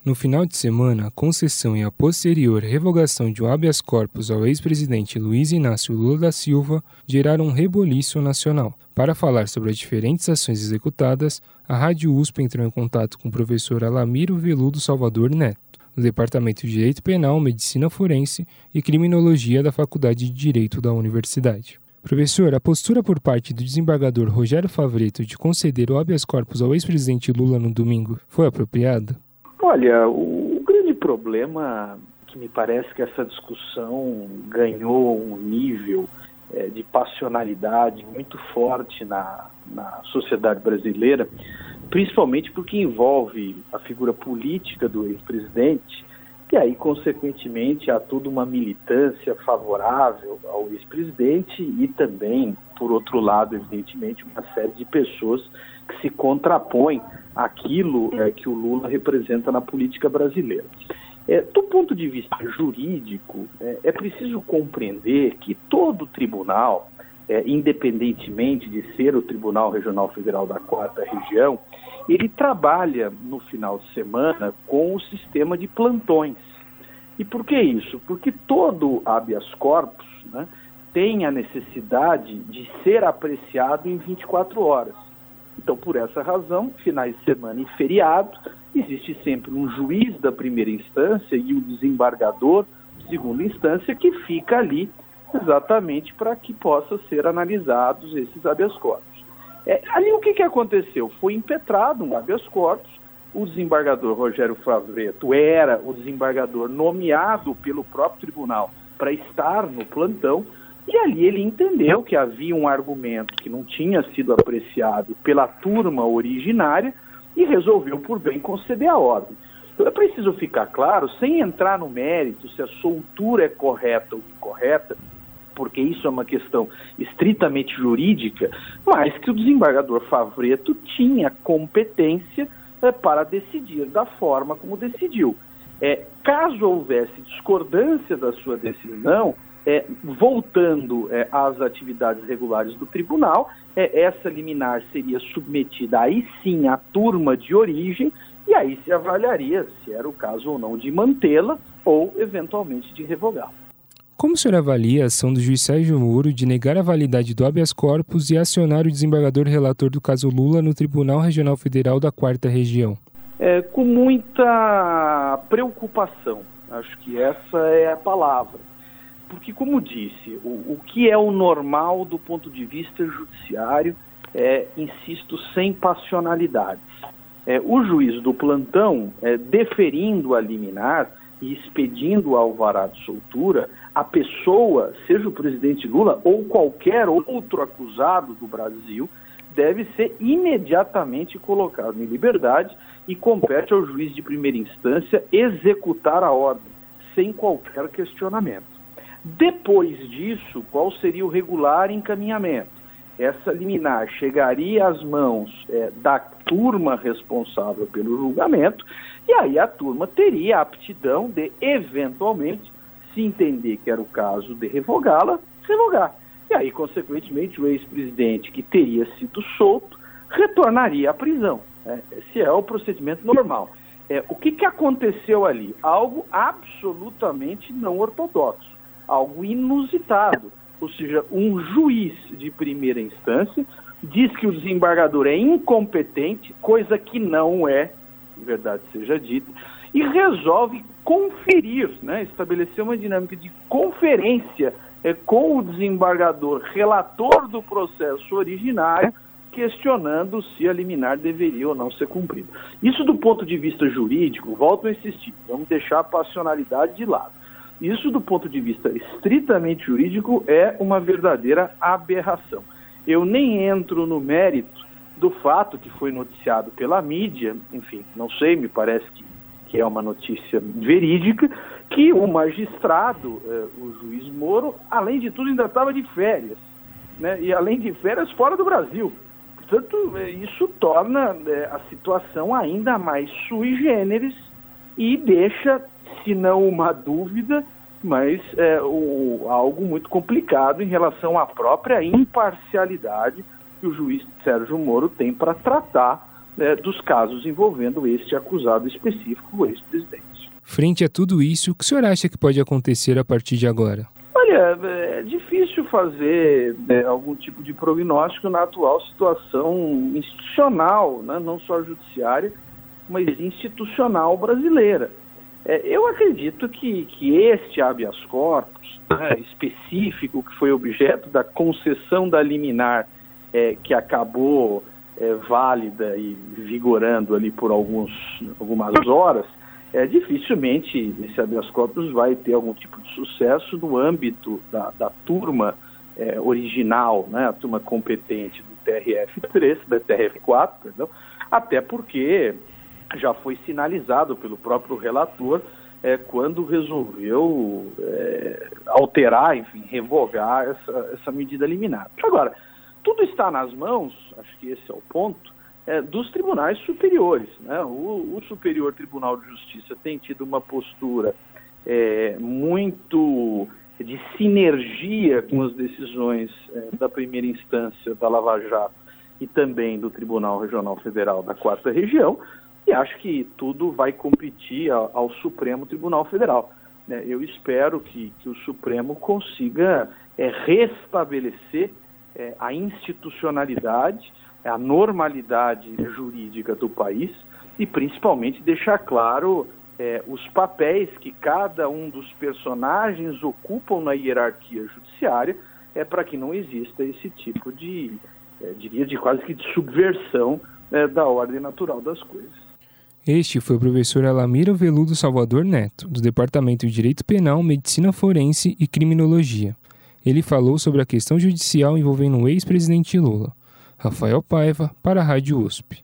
No final de semana, a concessão e a posterior revogação de um habeas corpus ao ex-presidente Luiz Inácio Lula da Silva geraram um reboliço nacional. Para falar sobre as diferentes ações executadas, a Rádio USP entrou em contato com o professor Alamiro Veludo Salvador Neto, do Departamento de Direito Penal, Medicina Forense e Criminologia da Faculdade de Direito da Universidade. Professor, a postura por parte do desembargador Rogério Favretto de conceder o habeas corpus ao ex-presidente Lula no domingo foi apropriada? Olha, o grande problema que me parece que essa discussão ganhou um nível de passionalidade muito forte na sociedade brasileira, principalmente porque envolve a figura política do ex-presidente e aí, consequentemente, há toda uma militância favorável ao ex-presidente e também, por outro lado, evidentemente, uma série de pessoas que se contrapõem àquilo que o Lula representa na política brasileira. Do ponto de vista jurídico, é preciso compreender que todo tribunal, independentemente de ser o Tribunal Regional Federal da 4ª Região, ele trabalha no final de semana com o sistema de plantões. E por que isso? Porque todo habeas corpus, tem a necessidade de ser apreciado em 24 horas. Então, por essa razão, finais de semana e feriado, existe sempre um juiz da primeira instância e o desembargador de segunda instância que fica ali exatamente para que possam ser analisados esses habeas corpus. Ali o que aconteceu? Foi impetrado um habeas corpus, o desembargador Rogério Favretto era o desembargador nomeado pelo próprio tribunal para estar no plantão, e ali ele entendeu que havia um argumento que não tinha sido apreciado pela turma originária e resolveu por bem conceder a ordem. Então é preciso ficar claro, sem entrar no mérito se a soltura é correta ou incorreta, porque isso é uma questão estritamente jurídica, mas que o desembargador Favretto tinha competência para decidir da forma como decidiu. Caso houvesse discordância da sua decisão, voltando às atividades regulares do tribunal, essa liminar seria submetida aí sim à turma de origem, e aí se avaliaria se era o caso ou não de mantê-la ou eventualmente de revogá-la. Como o senhor avalia a ação do juiz Sérgio Moro de negar a validade do habeas corpus e acionar o desembargador relator do caso Lula no Tribunal Regional Federal da 4ª Região? Com muita preocupação, acho que essa é a palavra. Porque, como disse, o que é o normal do ponto de vista judiciário insisto, sem passionalidades. O juiz do plantão, deferindo a liminar e expedindo o alvará de soltura, a pessoa, seja o presidente Lula ou qualquer outro acusado do Brasil, deve ser imediatamente colocado em liberdade e compete ao juiz de primeira instância executar a ordem, sem qualquer questionamento. Depois disso, qual seria o regular encaminhamento? Essa liminar chegaria às mãos da turma responsável pelo julgamento, e aí a turma teria a aptidão de, eventualmente, se entender que era o caso de revogá-la, revogar. E aí, consequentemente, o ex-presidente, que teria sido solto, retornaria à prisão. Esse é o procedimento normal. O que aconteceu ali? Algo absolutamente não ortodoxo, algo inusitado. Ou seja, um juiz de primeira instância diz que o desembargador é incompetente, coisa que não é, verdade seja dita, e resolve conferir, estabelecer uma dinâmica de conferência com o desembargador relator do processo originário, questionando se a liminar deveria ou não ser cumprida. Isso do ponto de vista jurídico, volto a insistir, vamos deixar a passionalidade de lado. Isso do ponto de vista estritamente jurídico é uma verdadeira aberração. Eu nem entro no mérito do fato que foi noticiado pela mídia, enfim, não sei, me parece que é uma notícia verídica, que o magistrado, o juiz Moro, além de tudo ainda estava de férias, e além de férias fora do Brasil. Portanto, isso torna a situação ainda mais sui generis e deixa, se não uma dúvida, mas algo muito complicado em relação à própria imparcialidade que o juiz Sérgio Moro tem para tratar dos casos envolvendo este acusado específico, o ex-presidente. Frente a tudo isso, o que o senhor acha que pode acontecer a partir de agora? Olha, é difícil fazer algum tipo de prognóstico na atual situação institucional, né? Não só judiciária, mas institucional brasileira. Eu acredito que este habeas corpus específico, que foi objeto da concessão da liminar, que acabou válida e vigorando ali por algumas horas, dificilmente esse habeas corpus vai ter algum tipo de sucesso no âmbito da turma original, né, a turma competente do TRF3, da TRF4, perdão, até porque já foi sinalizado pelo próprio relator quando resolveu alterar, enfim, revogar essa medida liminar. Agora, tudo está nas mãos, acho que esse é o ponto, dos tribunais superiores, né? O Superior Tribunal de Justiça tem tido uma postura muito de sinergia com as decisões da primeira instância da Lava Jato e também do Tribunal Regional Federal da 4ª Região, e acho que tudo vai competir ao Supremo Tribunal Federal. Eu espero que o Supremo consiga restabelecer a institucionalidade, a normalidade jurídica do país e principalmente deixar claro os papéis que cada um dos personagens ocupam na hierarquia judiciária para que não exista esse tipo de quase que de subversão da ordem natural das coisas. Este foi o professor Alamiro Veludo Salvador Neto, do Departamento de Direito Penal, Medicina Forense e Criminologia. Ele falou sobre a questão judicial envolvendo o ex-presidente Lula. Rafael Paiva, para a Rádio USP.